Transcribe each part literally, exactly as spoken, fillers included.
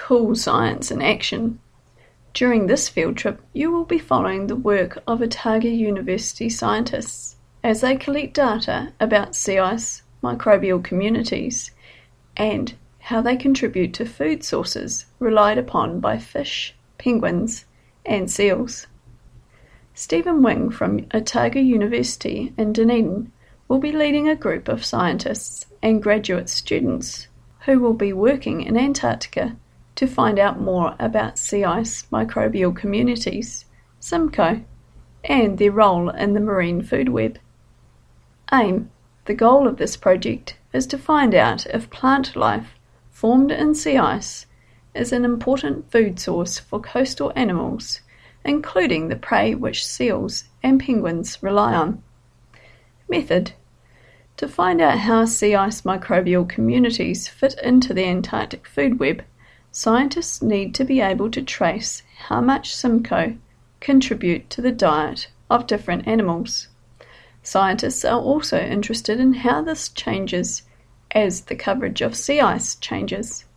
cool science in action. During this field trip, you will be following the work of Otago University scientists as they collect data about sea ice microbial communities and how they contribute to food sources relied upon by fish, penguins, and seals. Stephen Wing from Otago University in Dunedin will be leading a group of scientists and graduate students who will be working in Antarctica to find out more about sea ice microbial communities, SIMCO, and their role in the marine food web. AIM, the goal of this project, is to find out if plant life formed in sea ice is an important food source for coastal animals, including the prey which seals and penguins rely on. Method: to find out how sea ice microbial communities fit into the Antarctic food web, scientists need to be able to trace how much SIMCO contribute to the diet of different animals. Scientists are also interested in how this changes as the coverage of sea ice changes.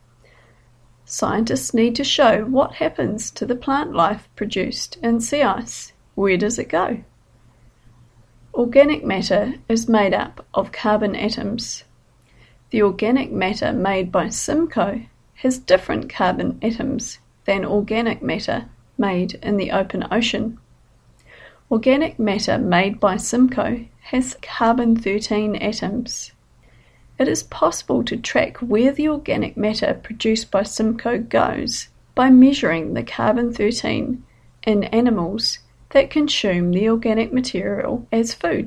Scientists need to show what happens to the plant life produced in sea ice. Where does it go? Organic matter is made up of carbon atoms. The organic matter made by SIMCO has different carbon atoms than organic matter made in the open ocean. Organic matter made by SIMCO has carbon thirteen atoms. It is possible to track where the organic matter produced by SIMCO goes by measuring the carbon thirteen in animals that consume the organic material as food.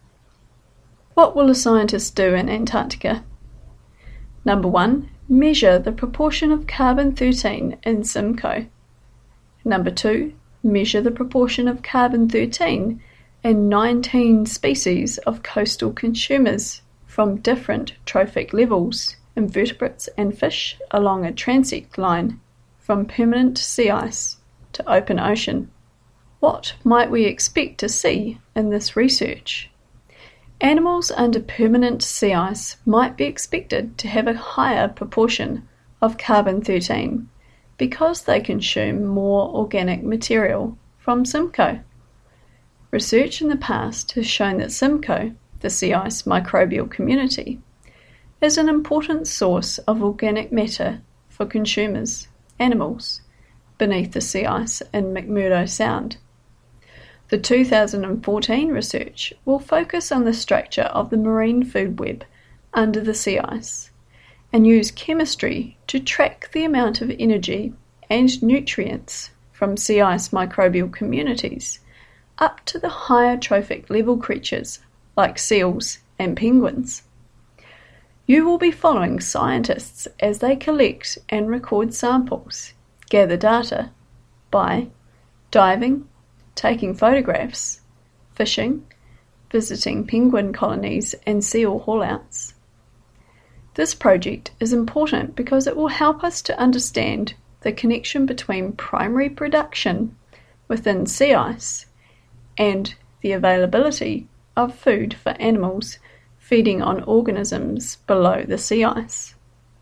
What will a scientist do in Antarctica? Number one, measure the proportion of carbon thirteen in SIMCO. Number two, measure the proportion of carbon thirteen in nineteen species of coastal consumers from different trophic levels, invertebrates and fish along a transect line from permanent sea ice to open ocean. What might we expect to see in this research? Animals under permanent sea ice might be expected to have a higher proportion of carbon thirteen because they consume more organic material from SIMCO. Research in the past has shown that SIMCO, the sea ice microbial community, is an important source of organic matter for consumers, animals, beneath the sea ice in McMurdo Sound. The two thousand fourteen research will focus on the structure of the marine food web under the sea ice and use chemistry to track the amount of energy and nutrients from sea ice microbial communities up to the higher trophic level creatures like seals and penguins. You will be following scientists as they collect and record samples, gather data by diving, taking photographs, fishing, visiting penguin colonies and seal haulouts. This project is important because it will help us to understand the connection between primary production within sea ice and the availability of food for animals feeding on organisms below the sea ice.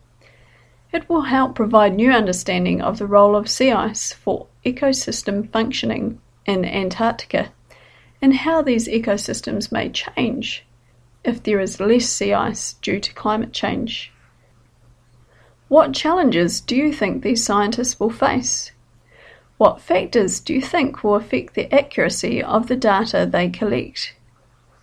It will help provide new understanding of the role of sea ice for ecosystem functioning in Antarctica and how these ecosystems may change if there is less sea ice due to climate change. What challenges do you think these scientists will face? What factors do you think will affect the accuracy of the data they collect